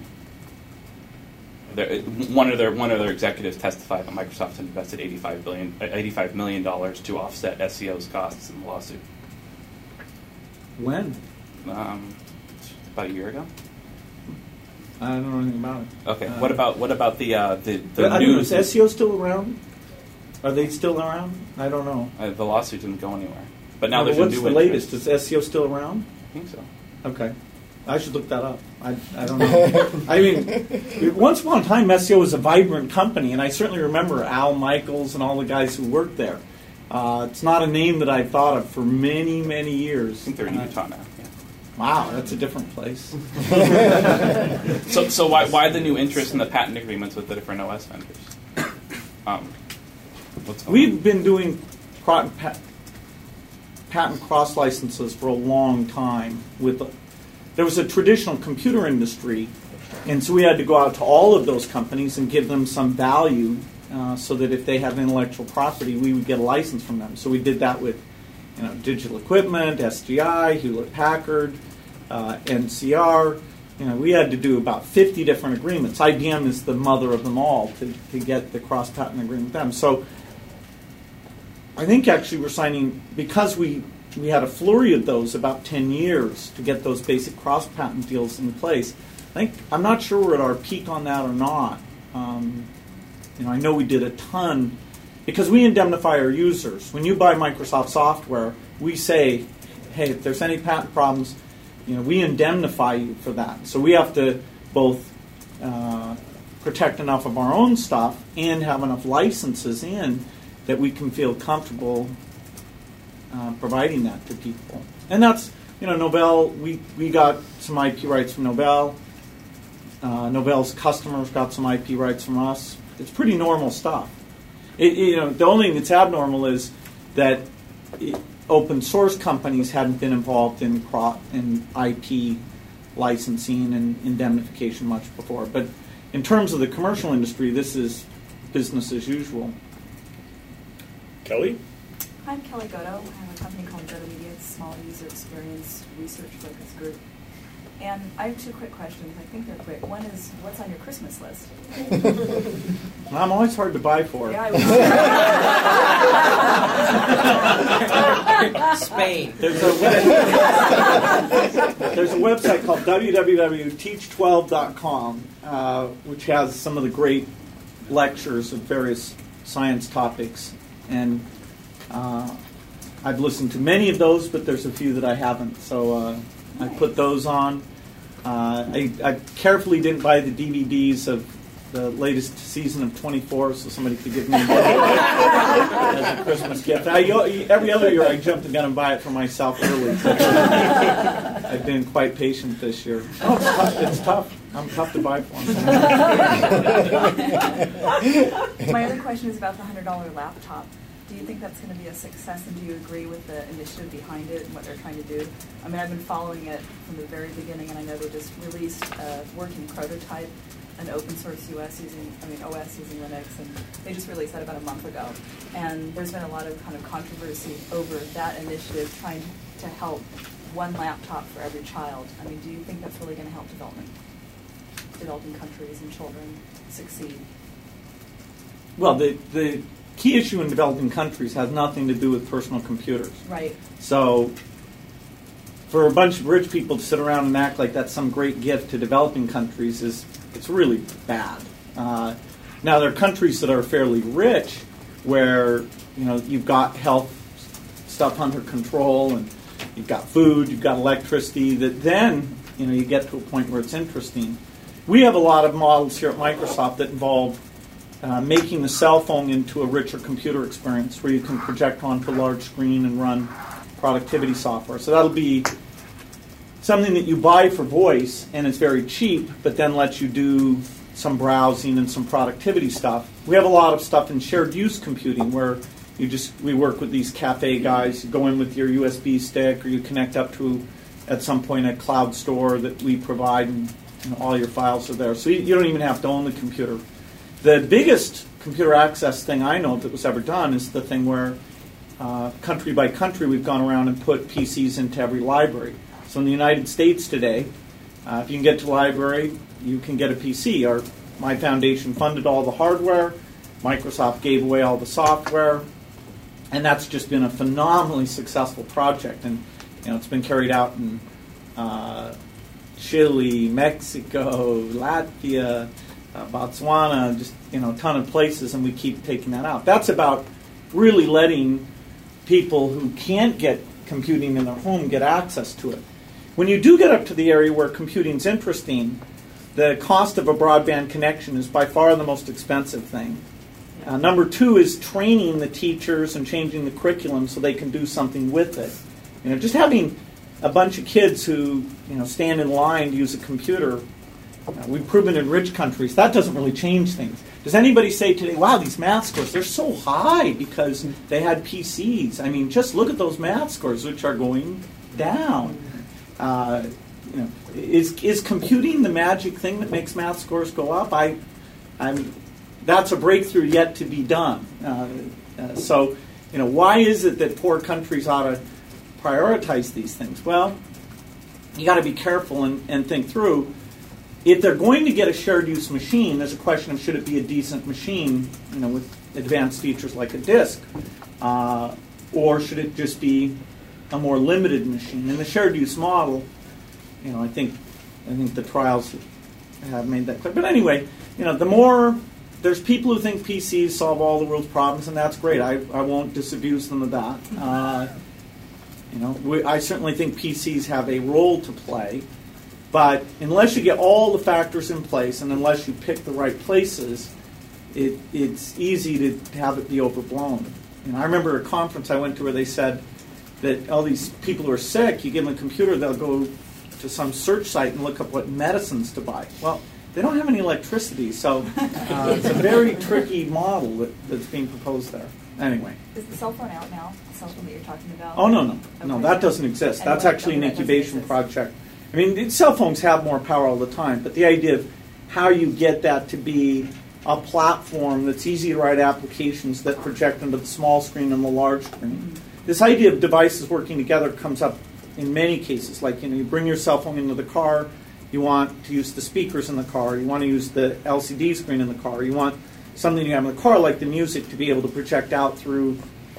They're, one of their one of their executives testified that Microsoft had invested eighty-five billion, eighty-five million dollars to offset S C O's costs in the lawsuit. When? Um, about a year ago. I don't know anything about it. Okay. Uh, what about what about the uh, the, the But I don't know, news? is S C O still around? Are they still around? I don't know. Uh, the lawsuit didn't go anywhere. But now No, there's but what's a new the interest. latest? Is S C O still around? I think so. Okay. I should look that up. I, I don't know. I mean, once upon a time, S C O was a vibrant company, and I certainly remember Al Michaels and all the guys who worked there. Uh, it's not a name that I've thought of for many, many years. I think they're in Uh, Utah now. Yeah. Wow, that's a different place. So so why why the new interest in the patent agreements with the different O S vendors? Um, what's going We've on? been doing pro- pa- patent cross licenses for a long time. With there was a traditional computer industry, and so we had to go out to all of those companies and give them some value, uh, so that if they have intellectual property, we would get a license from them. So we did that with, you know, Digital Equipment, S G I, Hewlett Packard, uh, N C R. You know, we had to do about fifty different agreements. I B M is the mother of them all to, to get the cross patent agreement with them. So I think actually we're signing, because we we had a flurry of those about ten years to get those basic cross patent deals in place. I think I'm not sure we're at our peak on that or not. Um, you know, I know we did a ton because we indemnify our users. When you buy Microsoft software, we say, hey, if there's any patent problems, you know, we indemnify you for that. So we have to both uh, protect enough of our own stuff and have enough licenses in that we can feel comfortable uh, providing that to people. And that's, you know, Novell, we, we got some I P rights from Novell. Uh, Novell's customers got some I P rights from us. It's pretty normal stuff. It, you know, the only thing that's abnormal is that it, open source companies hadn't been involved in cro- in I P licensing and indemnification much before. But in terms of the commercial industry, this is business as usual. Kelly? I'm Kelly Goto. I have a company called Goto Media, it's a small user experience research focused group. And I have two quick questions. I think they're quick. One is, what's on your Christmas list? I'm always hard to buy for. Yeah, I was Spain. There's a, web- there's a website called w w w dot teach twelve dot com, uh, which has some of the great lectures of various science topics. And uh, I've listened to many of those, but there's a few that I haven't. So uh, I put those on. Uh, I, I carefully didn't buy the D V Ds of the latest season of twenty-four, so somebody could give me as a Christmas gift. I, every other year I jump the gun and buy it for myself early. I've been quite patient this year. Oh, it's tough. It's tough. I'm tough to buy for. My other question is about the one hundred dollar laptop. Do you think that's going to be a success, and do you agree with the initiative behind it and what they're trying to do? I mean, I've been following it from the very beginning, and I know they just released a working prototype an open source U S using, I mean, O S using Linux, and they just released that about a month ago. And there's been a lot of kind of controversy over that initiative trying to help one laptop for every child. I mean, do you think that's really going to help development, developing countries and children succeed? Well, the, the key issue in developing countries has nothing to do with personal computers. Right. So for a bunch of rich people to sit around and act like that's some great gift to developing countries is it's really bad. Uh, now, there are countries that are fairly rich where, you know, you've got health stuff under control and you've got food, you've got electricity, that then, you know, you get to a point where it's interesting. We have a lot of models here at Microsoft that involve uh, making the cell phone into a richer computer experience where you can project onto a large screen and run productivity software. So that'll be something that you buy for voice, and it's very cheap, but then lets you do some browsing and some productivity stuff. We have a lot of stuff in shared use computing where you just we work with these cafe guys. You go in with your U S B stick, or you connect up to, at some point, a cloud store that we provide, and you know, all your files are there. So you, you don't even have to own the computer. The biggest computer access thing I know that was ever done is the thing where uh, country by country we've gone around and put P Cs into every library. So in the United States today, uh, if you can get to the library, you can get a P C. Our, my foundation funded all the hardware. Microsoft gave away all the software. And that's just been a phenomenally successful project. And you know, it's been carried out in uh, Chile, Mexico, Latvia, uh, Botswana, just you know, a ton of places, and we keep taking that out. That's about really letting people who can't get computing in their home get access to it. When you do get up to the area where computing's interesting, the cost of a broadband connection is by far the most expensive thing. Uh, number two is training the teachers and changing the curriculum so they can do something with it. You know, just having a bunch of kids who you know stand in line to use a computer, uh, we've proven in rich countries, that doesn't really change things. Does anybody say today, wow, these math scores, they're so high because they had P Cs? I mean, just look at those math scores, which are going down. Uh, you know, is is computing the magic thing that makes math scores go up? I, I'm, that's a breakthrough yet to be done. Uh, uh, so, you know, why is it that poor countries ought to prioritize these things? Well, you got to be careful and, and think through. If they're going to get a shared use machine, there's a question of should it be a decent machine, you know, with advanced features like a disk, uh, or should it just be a more limited machine? In the shared use model, you know, I think I think the trials have made that clear. But anyway, you know, the more there's people who think P Cs solve all the world's problems, and that's great. I, I won't disabuse them of that. Uh, you know, we, I certainly think P Cs have a role to play, but unless you get all the factors in place, and unless you pick the right places, it, it's easy to have it be overblown. You know, I remember a conference I went to where they said that all these people who are sick, you give them a computer, they'll go to some search site and look up what medicines to buy. Well, they don't have any electricity, so uh, it's a very tricky model that, that's being proposed there. Anyway. Is the cell phone out now? The cell phone that you're talking about? Oh, no, no. Okay. No, that doesn't exist. And That's what- actually an okay, that doesn't incubation exist. project. I mean, it- cell phones have more power all the time, but the idea of how you get that to be a platform that's easy to write applications that project onto the small screen and the large screen. This idea of devices working together comes up in many cases. Like, you know, you bring your cell phone into the car, you want to use the speakers in the car, you want to use the L C D screen in the car, you want something you have in the car like the music to be able to project out through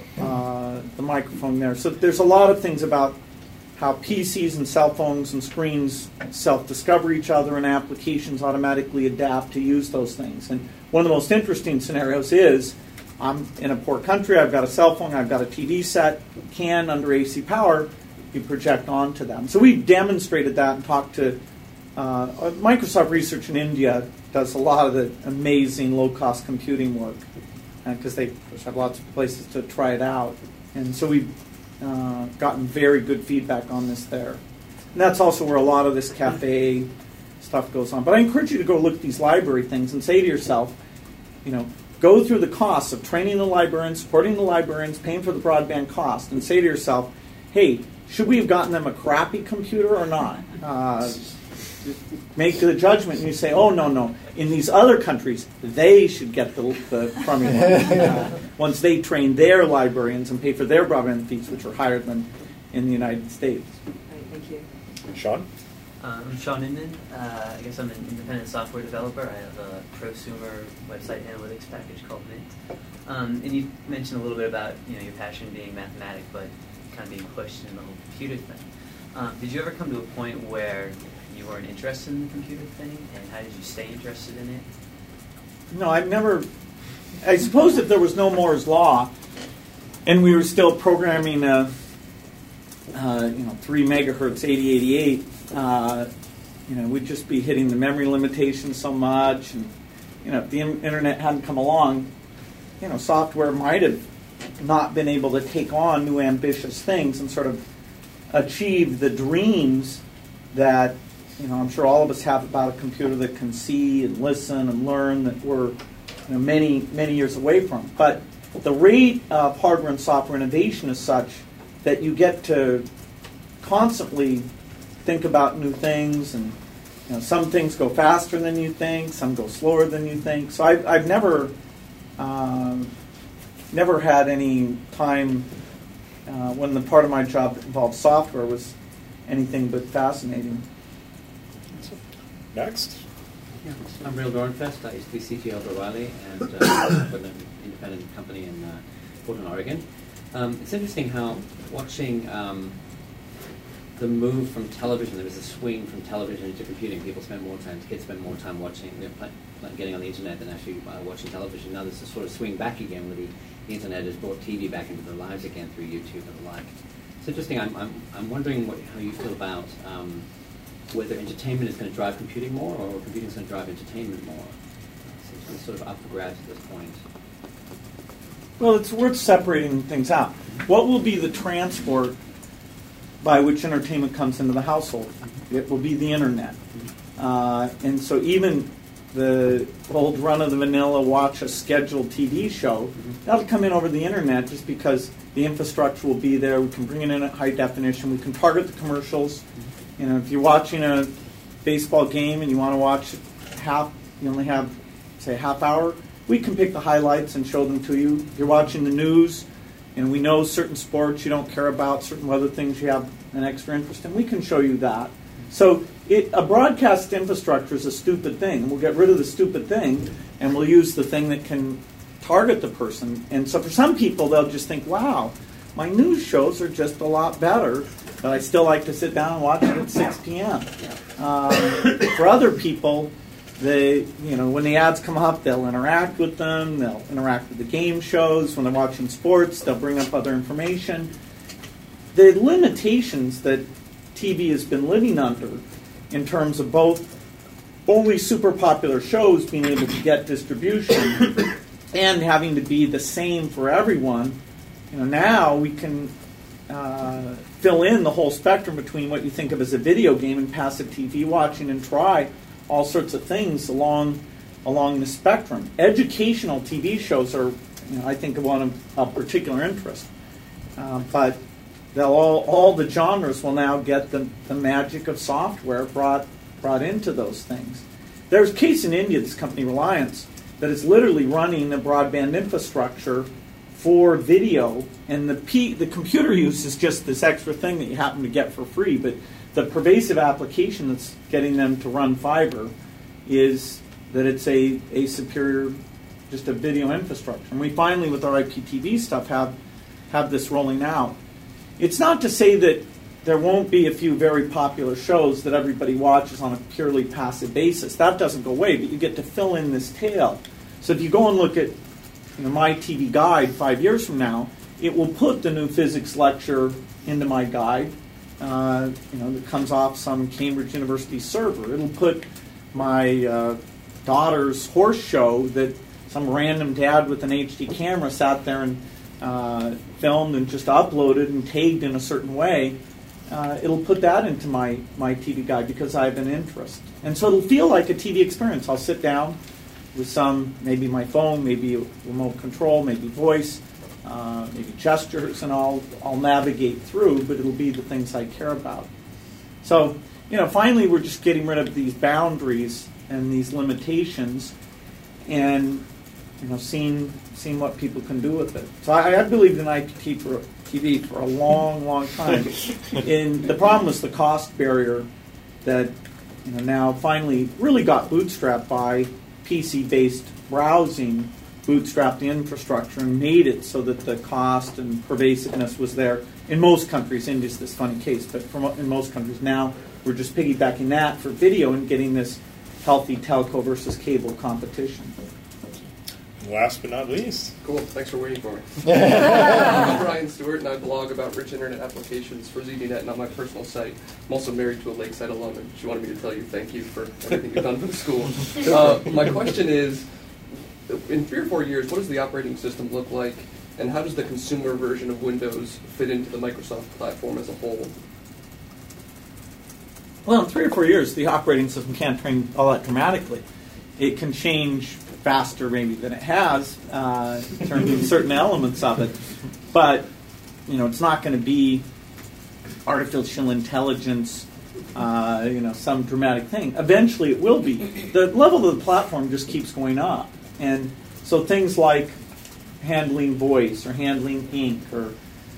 uh, the microphone there. So there's a lot of things about how P Cs and cell phones and screens self-discover each other and applications automatically adapt to use those things. And one of the most interesting scenarios is I'm in a poor country, I've got a cell phone, I've got a T V set, can, under A C power, you project onto them. So we've demonstrated that and talked to uh, Microsoft Research in India does a lot of the amazing low-cost computing work because they have lots of places to try it out. And so we've uh, gotten very good feedback on this there. And that's also where a lot of this cafe stuff goes on. But I encourage you to go look at these library things and say to yourself, you know, go through the costs of training the librarians, supporting the librarians, paying for the broadband cost, and say to yourself, hey, should we have gotten them a crappy computer or not? Uh, make the judgment, and you say, oh, no, no, in these other countries, they should get the, the formula uh, once they train their librarians and pay for their broadband fees, which are higher than in the United States. Right, thank you. Sean? Uh, I'm Sean Inman. Uh, I guess I'm an independent software developer. I have a prosumer website analytics package called Mint. Um, and you mentioned a little bit about you know your passion being mathematics, but kind of being pushed in the whole computer thing. Um, did you ever come to a point where you weren't interested in the computer thing, and how did you stay interested in it? No, I've never. I suppose if there was no Moore's law, and we were still programming a, uh, you know, three megahertz eighty eighty-eight, uh, you know, we'd just be hitting the memory limitations so much, and you know, if the in- internet hadn't come along, you know, software might have not been able to take on new ambitious things and sort of achieve the dreams that, you know, I'm sure all of us have about a computer that can see and listen and learn that we're you know, many, many years away from. But the rate of hardware and software innovation is such that you get to constantly think about new things, and you know, some things go faster than you think, some go slower than you think. So I've, I've never, um, never had any time uh, when the part of my job that involved software was anything but fascinating. Next. Yeah, I'm Real Dornfest. I used to be C T O of O'Reilly and uh, with an independent company in uh, Portland, Oregon. Um, it's interesting how watching um, the move from television, there was a swing from television into computing. People spend more time, kids spend more time watching, you know, pl- pl- getting on the internet than actually uh, watching television. Now there's a sort of swing back again where the, the internet has brought T V back into their lives again through YouTube and the like. It's interesting. I'm, I'm, I'm wondering what, how you feel about um, whether entertainment is going to drive computing more or computing is going to drive entertainment more. It seems sort of up for grabs at this point. Well, it's worth separating things out. What will be the transport by which entertainment comes into the household? It will be the internet. Uh, and so even the old run-of-the-vanilla watch a scheduled T V show, that'll come in over the internet just because the infrastructure will be there. We can bring it in at high definition. We can target the commercials. You know, if you're watching a baseball game and you want to watch half, you only have, say, a half hour, we can pick the highlights and show them to you. If you're watching the news and we know certain sports you don't care about, certain other things you have an extra interest in, we can show you that. So it, a broadcast infrastructure is a stupid thing. We'll get rid of the stupid thing and we'll use the thing that can target the person. And so for some people, they'll just think, wow, my news shows are just a lot better, but I still like to sit down and watch it at six p.m. Um, for other people, they, you know, when the ads come up, they'll interact with them. They'll interact with the game shows. When they're watching sports, they'll bring up other information. The limitations that T V has been living under in terms of both only super popular shows being able to get distribution and having to be the same for everyone, you know, now we can uh, fill in the whole spectrum between what you think of as a video game and passive T V watching and try all sorts of things along along the spectrum. Educational T V shows are, you know, I think, one of, of particular interest. Uh, but they'll all, all the genres will now get the, the magic of software brought brought into those things. There's a case in India, this company Reliance, that is literally running a broadband infrastructure for video, and the P, the computer use is just this extra thing that you happen to get for free, but the pervasive application that's getting them to run fiber is that it's a, a superior, just a video infrastructure. And we finally, with our I P T V stuff, have have this rolling out. It's not to say that there won't be a few very popular shows that everybody watches on a purely passive basis. That doesn't go away, but you get to fill in this tail. So if you go and look at, you know, my T V guide five years from now, it will put the new physics lecture into my guide, uh, you know, that comes off some Cambridge University server. It'll put my uh, daughter's horse show that some random dad with an H D camera sat there and uh, filmed and just uploaded and tagged in a certain way. Uh, it'll put that into my, my T V guide because I have an interest. And so it'll feel like a T V experience. I'll sit down with some, maybe my phone, maybe remote control, maybe voice, uh, maybe gestures, and I'll, I'll navigate through, but it'll be the things I care about. So, you know, finally we're just getting rid of these boundaries and these limitations, and you know, seeing seeing what people can do with it. So I, I believed in I P T V for, T V for a long, long time. And the problem was the cost barrier that you know now finally really got bootstrapped by P C-based browsing, bootstrapped the infrastructure and made it so that the cost and pervasiveness was there. In most countries, India's this funny case, but from, in most countries now, we're just piggybacking that for video and getting this healthy telco versus cable competition. Last but not least. Cool. Thanks for waiting for me. I'm Brian Stewart, and I blog about rich internet applications for Z D Net and on my personal site. I'm also married to a Lakeside alum, and she wanted me to tell you thank you for everything you've done for the school. Uh, my question is, in three or four years, what does the operating system look like, and how does the consumer version of Windows fit into the Microsoft platform as a whole? Well, in three or four years, the operating system can't change all that dramatically. It can change faster maybe than it has uh, in terms of certain elements of it. But, you know, it's not going to be artificial intelligence, uh, you know, some dramatic thing. Eventually it will be. The level of the platform just keeps going up. And so things like handling voice or handling ink or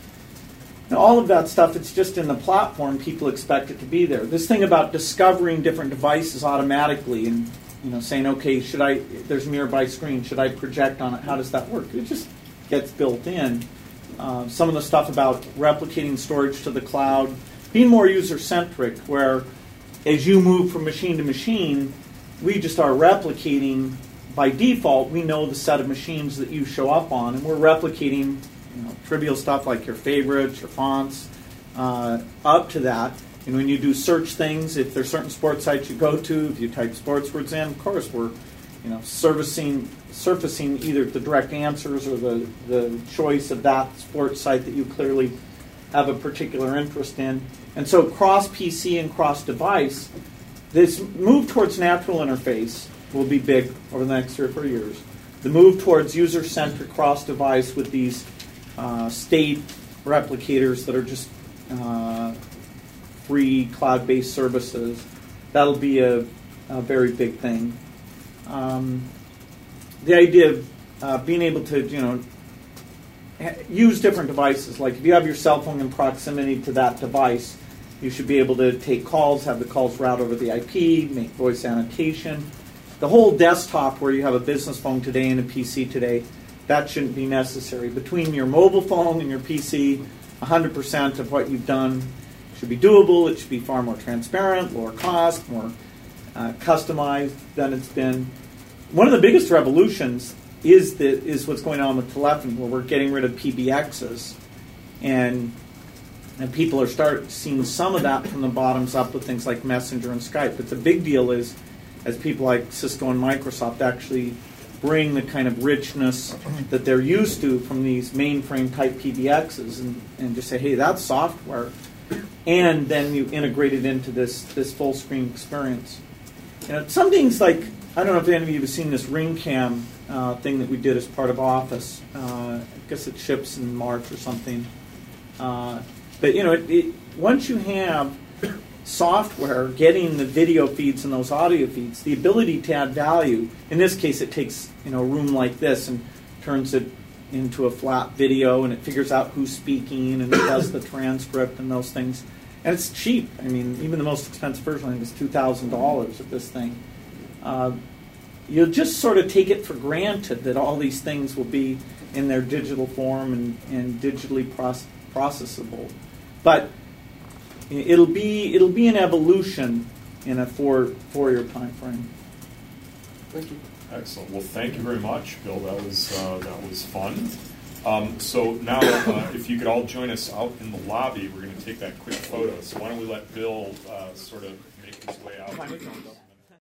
you know, all of that stuff, it's just in the platform. People expect it to be there. This thing about discovering different devices automatically and you know, saying, okay, should I? There's a nearby screen. Should I project on it? How does that work? It just gets built in. Uh, some of the stuff about replicating storage to the cloud, being more user-centric, where as you move from machine to machine, we just are replicating by default. We know the set of machines that you show up on, and we're replicating you know, trivial stuff like your favorites, your fonts, uh, up to that. And when you do search things, if there's certain sports sites you go to, if you type sports words in, of course we're, you know, servicing, surfacing either the direct answers or the, the choice of that sports site that you clearly have a particular interest in. And so cross-P C and cross-device, this move towards natural interface will be big over the next three or four years. The move towards user-centric cross-device with these uh, state replicators that are just uh, free cloud-based services, that'll be a, a very big thing. Um, the idea of uh, being able to, you know, ha- use different devices. Like if you have your cell phone in proximity to that device, you should be able to take calls, have the calls route over the I P, make voice annotation. The whole desktop where you have a business phone today and a P C today, that shouldn't be necessary. Between your mobile phone and your P C, one hundred percent of what you've done should be doable. It should be far more transparent, lower cost, more uh, customized than it's been. One of the biggest revolutions is the, is what's going on with telephony, where we're getting rid of P B Xs, and and people are start seeing some of that from the bottoms up with things like Messenger and Skype. But the big deal is, as people like Cisco and Microsoft actually bring the kind of richness that they're used to from these mainframe type P B Xs, and, and just say, hey, that's software. And then you integrate it into this, this full screen experience. You know, some things like, I don't know if any of you have seen this Ring Cam uh, thing that we did as part of Office. Uh, I guess it ships in March or something. Uh, but you know, it, it, once you have software getting the video feeds and those audio feeds, the ability to add value. In this case, it takes you know a room like this and turns it into a flat video, and it figures out who's speaking, and it does the transcript and those things. And it's cheap. I mean, even the most expensive version I think is two thousand dollars of this thing. Uh, you'll just sort of take it for granted that all these things will be in their digital form and, and digitally proce- processable. But it'll be it'll be an evolution in a four four year time frame. Thank you. Excellent. Well, thank you very much, Bill. That was uh, that was fun. Um, so now, uh, if you could all join us out in the lobby, we're going to take that quick photo. So why don't we let Bill uh, sort of make his way out?